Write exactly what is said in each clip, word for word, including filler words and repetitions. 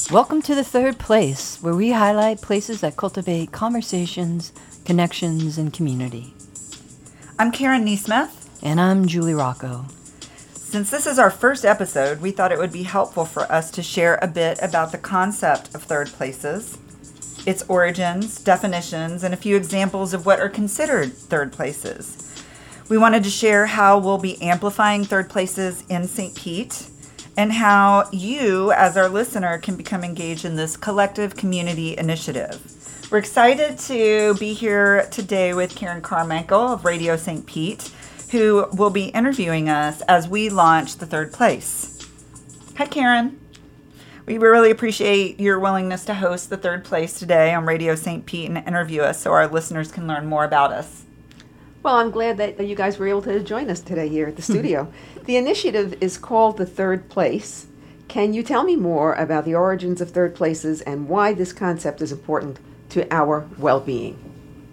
Welcome to The Third Place, where we highlight places that cultivate conversations, connections, and community. I'm Karen Neesmith. And I'm Julie Rocco. Since this is our first episode, we thought it would be helpful for us to share a bit about the concept of third places, its origins, definitions, and a few examples of what are considered third places. We wanted to share how we'll be amplifying third places in Saint Pete, and how you, as our listener, can become engaged in this collective community initiative. We're excited to be here today with Karen Carmichael of Radio Saint Pete, who will be interviewing us as we launch The Third Place. Hi, Karen. We really appreciate your willingness to host The Third Place today on Radio Saint Pete and interview us so our listeners can learn more about us. Well, I'm glad that you guys were able to join us today here at the studio. The initiative is called The Third Place. Can you tell me more about the origins of third places and why this concept is important to our well-being?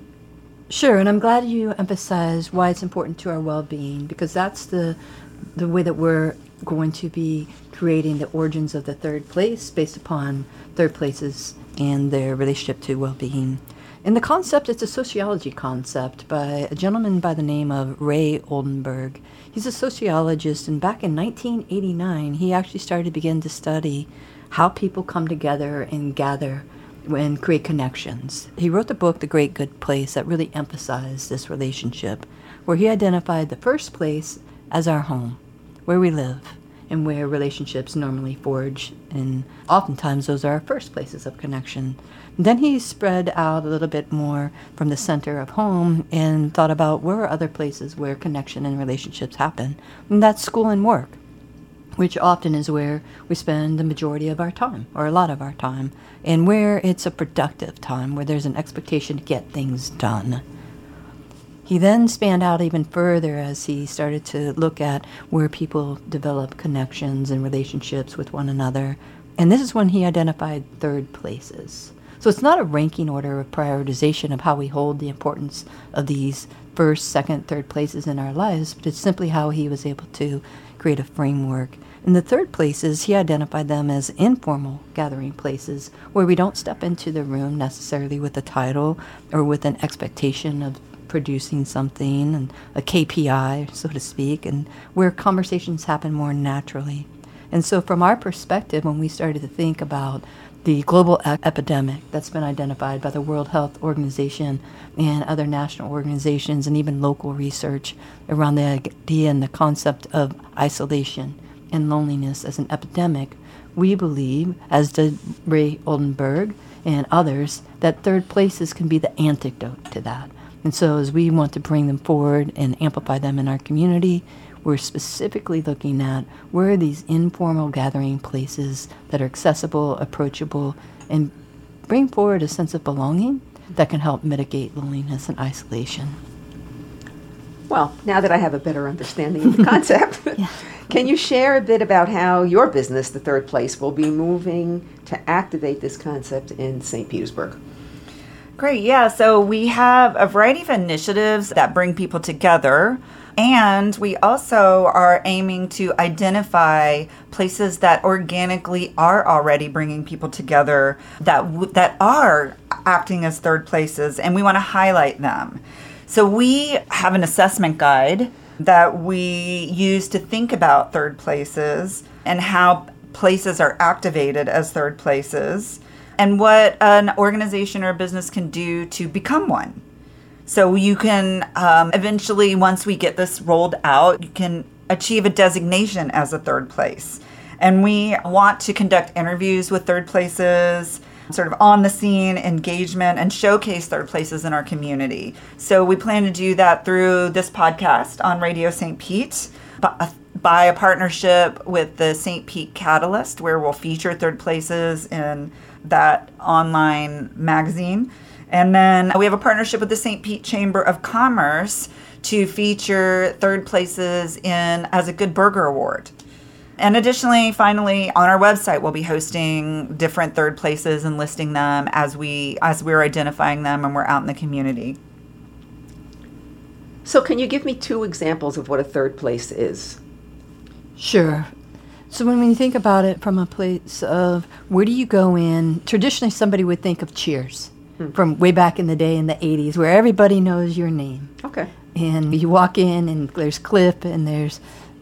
Sure, and I'm glad you emphasized why it's important to our well-being, because that's the the way that we're going to be creating the origins of the third place based upon third places and their relationship to well-being. And the concept, it's a sociology concept by a gentleman by the name of Ray Oldenburg. He's a sociologist, and back in nineteen eighty-nine, he actually started to begin to study how people come together and gather and create connections. He wrote the book, The Great Good Place, that really emphasized this relationship, where he identified the first place as our home, where we live, and where relationships normally forge, and oftentimes those are our first places of connection. Then he spread out a little bit more from the center of home and thought about where are other places where connection and relationships happen. And that's school and work, which often is where we spend the majority of our time, or a lot of our time, and where it's a productive time, where there's an expectation to get things done. He then spanned out even further as he started to look at where people develop connections and relationships with one another. And this is when he identified third places. So it's not a ranking order of prioritization of how we hold the importance of these first, second, third places in our lives, but it's simply how he was able to create a framework. And the third places, he identified them as informal gathering places where we don't step into the room necessarily with a title or with an expectation of producing something and a K P I, so to speak, and where conversations happen more naturally. And so from our perspective, when we started to think about the global e- epidemic that's been identified by the World Health Organization and other national organizations and even local research around the idea and the concept of isolation and loneliness as an epidemic, we believe, as did Ray Oldenburg and others, that third places can be the antidote to that. And so as we want to bring them forward and amplify them in our community, we're specifically looking at where are these informal gathering places that are accessible, approachable, and bring forward a sense of belonging that can help mitigate loneliness and isolation. Well, now that I have a better understanding of the concept, yeah. Can you share a bit about how your business, The Third Place, will be moving to activate this concept in Saint Petersburg? Great, yeah. So we have a variety of initiatives that bring people together. And we also are aiming to identify places that organically are already bringing people together, that w- that are acting as third places, and we want to highlight them. So we have an assessment guide that we use to think about third places and how places are activated as third places, and what an organization or a business can do to become one. So you can um, eventually, once we get this rolled out, you can achieve a designation as a third place. And we want to conduct interviews with third places, sort of on the scene engagement, and showcase third places in our community. So we plan to do that through this podcast on Radio Saint Pete, by, by a partnership with the Saint Pete Catalyst, where we'll feature third places in that online magazine. And then we have a partnership with the Saint Pete Chamber of Commerce to feature third places in as a Good Burger Award. And additionally, finally, on our website, we'll be hosting different third places and listing them as we as we're identifying them and we're out in the community. So can you give me two examples of what a third place is? Sure. So when you think about it from a place of where do you go in, traditionally somebody would think of Cheers Hmm. from way back in the day in the eighties where everybody knows your name. Okay. And you walk in and there's Cliff and there's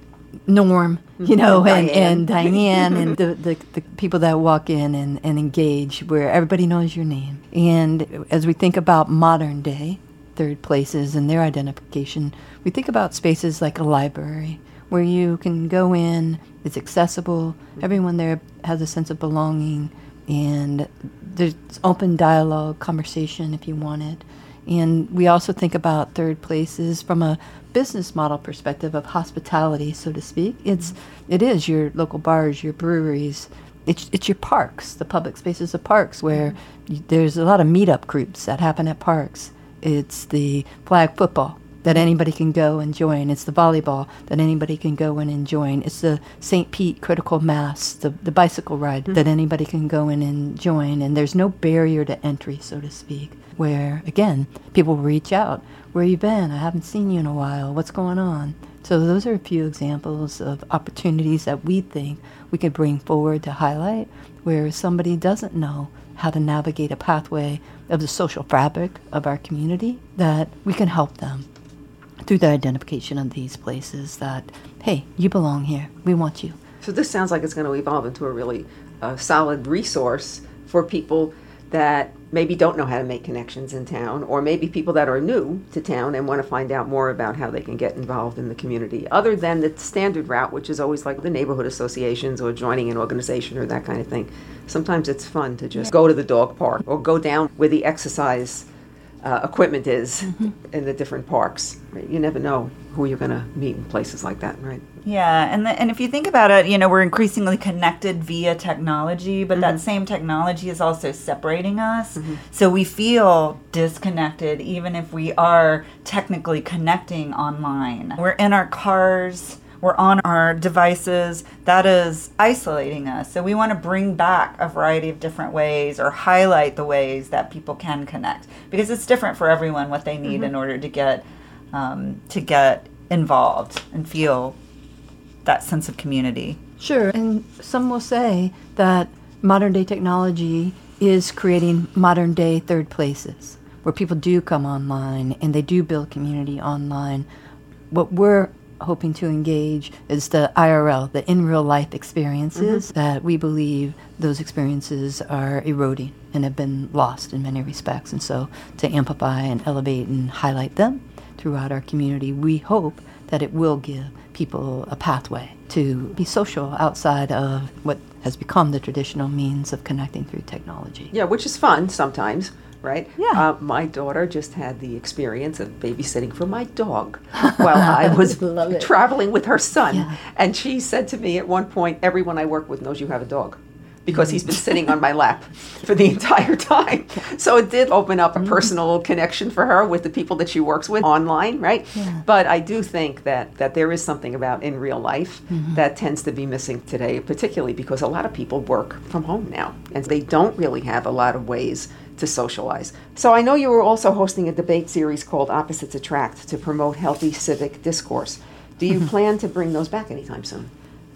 Norm, you know, And and, and Diane and the, the, the people that walk in and, and engage where everybody knows your name. And as we think about modern day third places and their identification, we think about spaces like a library where you can go in, it's accessible, everyone there has a sense of belonging, and there's open dialogue, conversation if you want it. And we also think about third places from a business model perspective of hospitality, so to speak. It's it is your local bars, your breweries. It's it's your parks, the public spaces of parks where y there's a lot of meetup groups that happen at parks. It's the flag football that anybody can go and join. It's the volleyball that anybody can go in and join. It's the Saint Pete Critical Mass, the, the bicycle ride mm-hmm. that anybody can go in and join. And there's no barrier to entry, so to speak, where, again, people reach out. Where you been? I haven't seen you in a while. What's going on? So those are a few examples of opportunities that we think we could bring forward to highlight where somebody doesn't know how to navigate a pathway of the social fabric of our community, that we can help them through the identification of these places that, hey, you belong here. We want you. So this sounds like it's going to evolve into a really uh, solid resource for people that maybe don't know how to make connections in town, or maybe people that are new to town and want to find out more about how they can get involved in the community, other than the standard route, which is always like the neighborhood associations or joining an organization or that kind of thing. Sometimes it's fun to just go to the dog park or go down where the exercise uh, equipment is mm-hmm. in the different parks. Right? You never know who you're going to meet in places like that, right? Yeah, and the, and if you think about it, you know, we're increasingly connected via technology, but mm-hmm. that same technology is also separating us. Mm-hmm. So we feel disconnected even if we are technically connecting online. We're in our cars, we're on our devices. That is isolating us. So we want to bring back a variety of different ways or highlight the ways that people can connect, because it's different for everyone what they need mm-hmm. in order to get um, to get involved and feel that sense of community. Sure, and some will say that modern day technology is creating modern day third places where people do come online and they do build community online. What we're hoping to engage is the I R L, the in real life experiences mm-hmm. that we believe those experiences are eroding and have been lost in many respects. And so to amplify and elevate and highlight them throughout our community, we hope that it will give people a pathway to be social outside of what has become the traditional means of connecting through technology. Yeah, which is fun sometimes, right? Yeah. Uh, my daughter just had the experience of babysitting for my dog while I was traveling with her son. Yeah. And she said to me at one point, everyone I work with knows you have a dog, because he's been sitting on my lap for the entire time. So it did open up a personal connection for her with the people that she works with online, right? Yeah. But I do think that, that there is something about in real life mm-hmm. that tends to be missing today, particularly because a lot of people work from home now, and they don't really have a lot of ways to socialize. So I know you were also hosting a debate series called Opposites Attract to promote healthy civic discourse. Do you plan to bring those back anytime soon?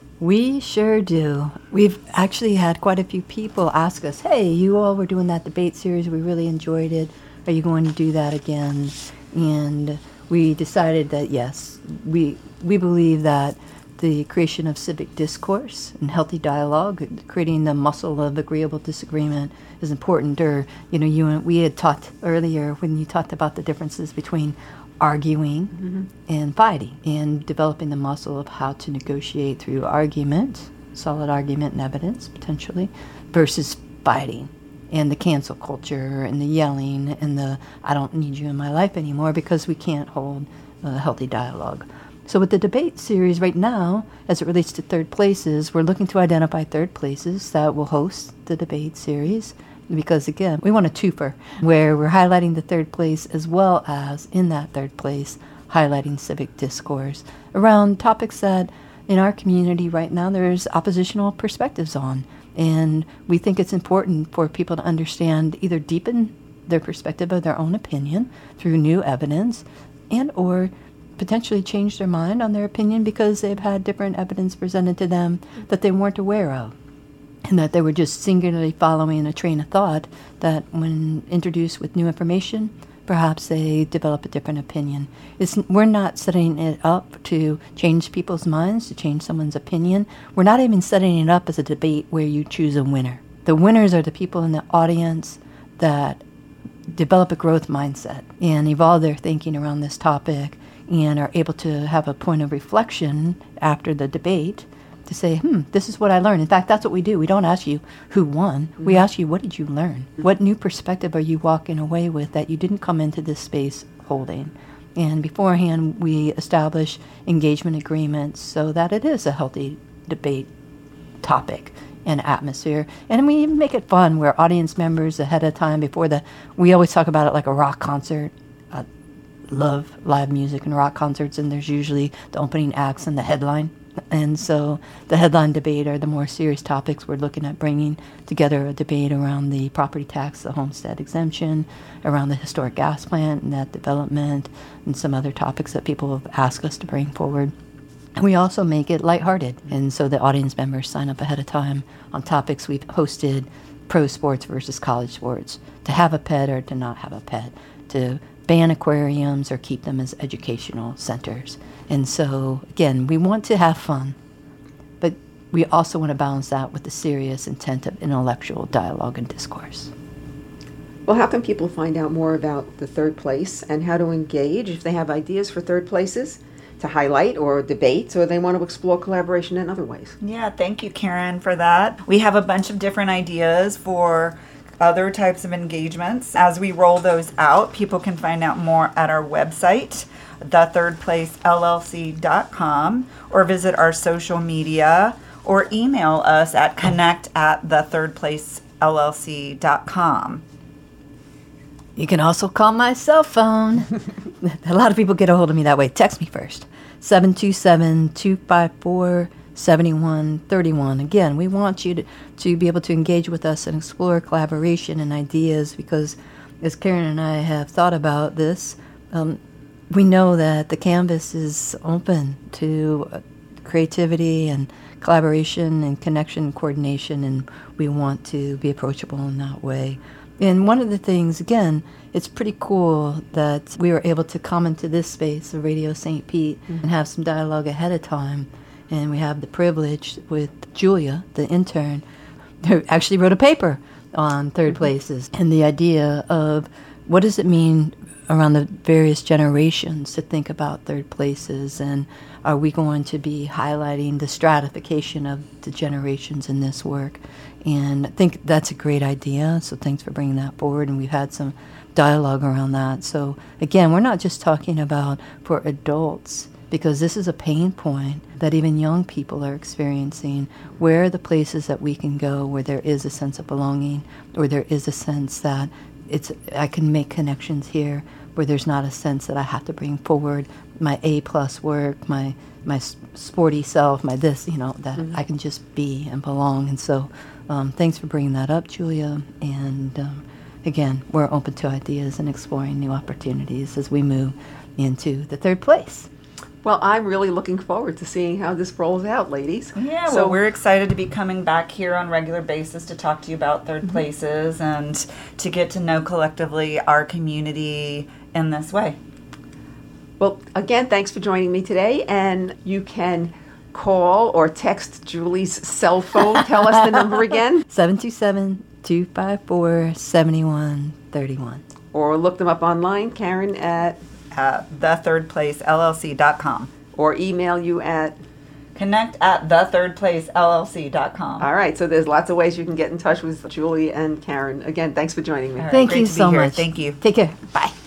We sure do. We've actually had quite a few people ask us, hey, you all were doing that debate series. We really enjoyed it. Are you going to do that again? And we decided that, yes, we we believe that the creation of civic discourse and healthy dialogue, creating the muscle of agreeable disagreement is important. Or, you know, you and we had talked earlier when you talked about the differences between arguing mm-hmm. and fighting, and developing the muscle of how to negotiate through argument, solid argument and evidence potentially, versus fighting and the cancel culture and the yelling and the I don't need you in my life anymore, because we can't hold a healthy dialogue. So with the debate series right now, as it relates to third places, we're looking to identify third places that will host the debate series. Because, again, we want a twofer where we're highlighting the third place as well as, in that third place, highlighting civic discourse around topics that in our community right now there's oppositional perspectives on. And we think it's important for people to understand, either deepen their perspective of their own opinion through new evidence, and or potentially changed their mind on their opinion because they've had different evidence presented to them that they weren't aware of, and that they were just singularly following a train of thought that when introduced with new information, perhaps they develop a different opinion. It's, we're not setting it up to change people's minds, to change someone's opinion. We're not even setting it up as a debate where you choose a winner. The winners are the people in the audience that develop a growth mindset and evolve their thinking around this topic and are able to have a point of reflection after the debate to say, hmm, this is what I learned. In fact, that's what we do. We don't ask you who won. Mm-hmm. We ask you, what did you learn? Mm-hmm. What new perspective are you walking away with that you didn't come into this space holding? And beforehand, we establish engagement agreements so that it is a healthy debate topic and atmosphere. And we even make it fun where audience members ahead of time before the, we always talk about it like a rock concert. I love live music and rock concerts, and there's usually the opening acts and the headline. And so the headline debate are the more serious topics. We're looking at bringing together a debate around the property tax, the homestead exemption, around the historic gas plant and that development, and some other topics that people have asked us to bring forward. And we also make it lighthearted, and so the audience members sign up ahead of time on topics. We've hosted pro sports versus college sports, to have a pet or to not have a pet, to ban aquariums or keep them as educational centers. And so, again, we want to have fun, but we also want to balance that with the serious intent of intellectual dialogue and discourse. Well, how can people find out more about the third place and how to engage if they have ideas for third places to highlight or debates, or they want to explore collaboration in other ways? Yeah, thank you, Karen, for that. We have a bunch of different ideas for other types of engagements. As we roll those out, people can find out more at our website, the third place L L C dot com, or visit our social media, or email us at connect at the third place L L C dot com. You can also call my cell phone. A lot of people get a hold of me that way. Text me first. seven two seven, two five four, seven one three one. Again, we want you to, to be able to engage with us and explore collaboration and ideas, because as Karen and I have thought about this, um, we know that the canvas is open to uh, creativity and collaboration and connection and coordination, and we want to be approachable in that way. And one of the things, again, it's pretty cool that we were able to come into this space of Radio Saint Pete mm-hmm. and have some dialogue ahead of time. And we have the privilege with Julia, the intern, who actually wrote a paper on third mm-hmm. places, and the idea of what does it mean around the various generations to think about third places, and are we going to be highlighting the stratification of the generations in this work? And I think that's a great idea, so thanks for bringing that forward, and we've had some dialogue around that. So again, we're not just talking about for adults, because this is a pain point that even young people are experiencing. Where are the places that we can go where there is a sense of belonging, or there is a sense that it's I can make connections here, where there's not a sense that I have to bring forward my A plus work, my my sporty self, my this, you know, that mm-hmm. I can just be and belong. And so um, thanks for bringing that up, Julia. And um, again, we're open to ideas and exploring new opportunities as we move into the third place. Well, I'm really looking forward to seeing how this rolls out, ladies. Yeah, so well, we're excited to be coming back here on a regular basis to talk to you about third mm-hmm. places and to get to know collectively our community in this way. Well, again, thanks for joining me today, and you can call or text Julie's cell phone. Tell us the number again. seven two seven, two five four, seven one three one. Or look them up online, Karen, at Uh, the third place L L C dot com. Or email you at connect at the third place L L C dot com. All right, so there's lots of ways you can get in touch with Julie and Karen. Again, thanks for joining me. All right, Thank great you to be so here. much. Thank you. Take care. Bye.